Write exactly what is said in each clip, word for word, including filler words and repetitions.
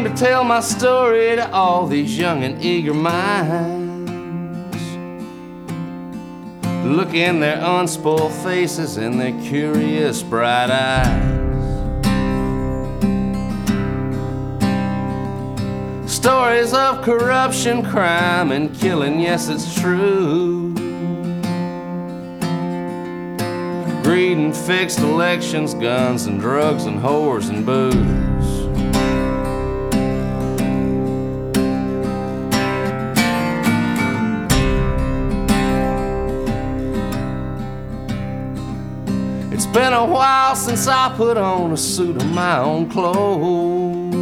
to tell my story to all these young and eager minds. Look in their unspoiled faces and their curious bright eyes. Stories of corruption, crime, and killing, yes, it's true. Greed and fixed elections, guns and drugs and whores and booze. It's been a while since I put on a suit of my own clothes,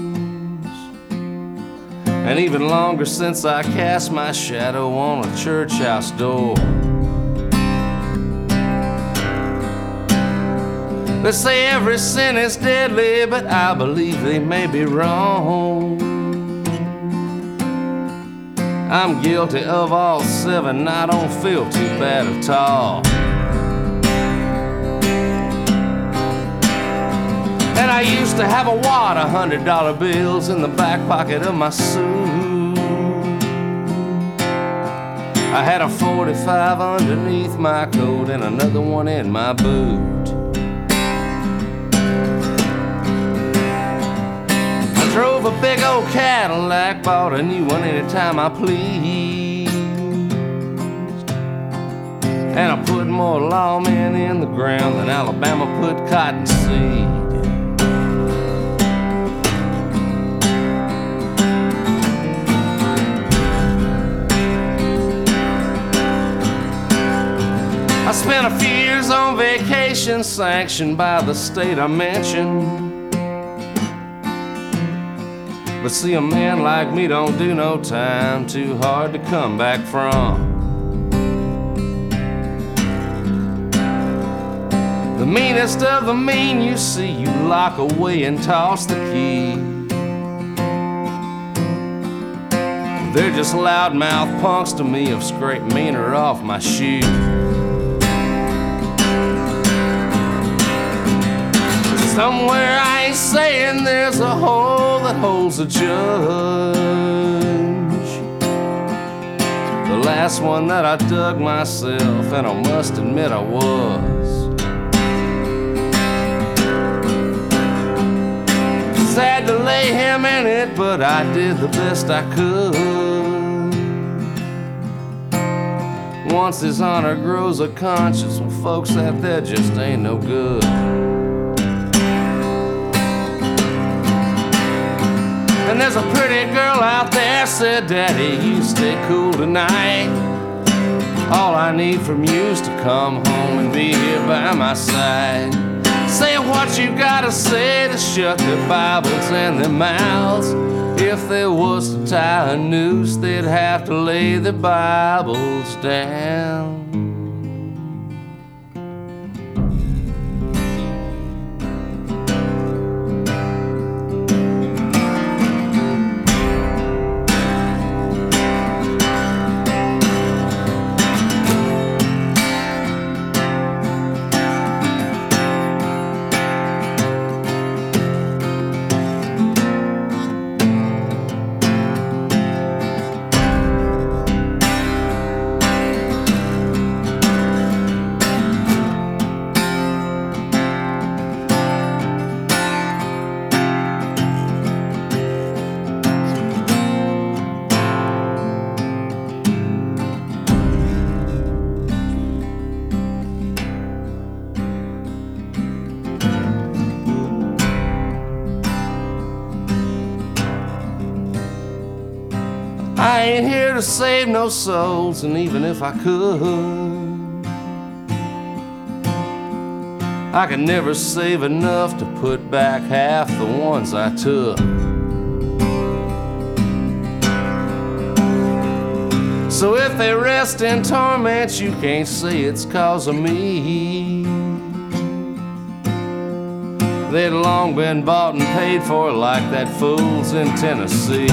and even longer since I cast my shadow on a church house door. They say every sin is deadly, but I believe they may be wrong. I'm guilty of all seven, I don't feel too bad at all. And I used to have a wad of hundred dollar bills in the back pocket of my suit. I had a forty-five underneath my coat and another one in my boot. I drove a big old Cadillac, bought a new one anytime I pleased, and I put more lawmen in the ground than Alabama put cotton seed. I spent a few years on vacation sanctioned by the state I mentioned. But see, a man like me don't do no time too hard to come back from. The meanest of the mean you see, you lock away and toss the key. They're just loudmouth punks to me who've scraped meaner off my shoe. Somewhere I ain't saying there's a hole that holds a judge. The last one that I dug myself, and I must admit I was. Sad to lay him in it, but I did the best I could. Once his honor grows a conscience, well, folks, that there just ain't no good. And there's a pretty girl out there said, Daddy, you stay cool tonight. All I need from you's to come home and be here by my side. Say what you gotta say to shut their Bibles and their mouths. If there was to tie a noose, they'd have to lay their Bibles down. I ain't here to save no souls, and even if I could, I could never save enough to put back half the ones I took. So if they rest in torment, you can't say it's 'cause of me. They'd long been bought and paid for like that fools in Tennessee.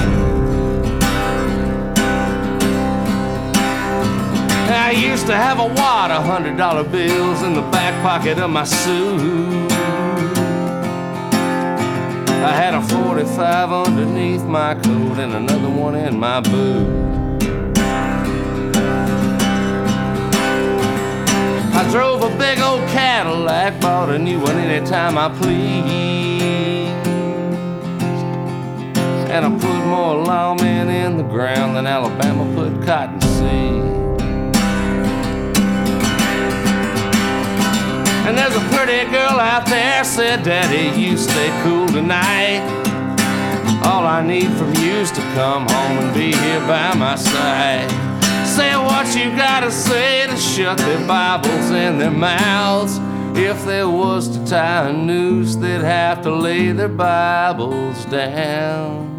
I used to have a wad of hundred dollar bills in the back pocket of my suit. I had a forty-five underneath my coat and another one in my boot. I drove a big old Cadillac, bought a new one anytime I pleased. And I put more lawmen in the ground than Alabama put cotton seed. And there's a pretty girl out there, said, Daddy, you stay cool tonight. All I need from you's to come home and be here by my side. Say what you gotta say to shut their Bibles in their mouths. If there was to tie a noose, they'd have to lay their Bibles down.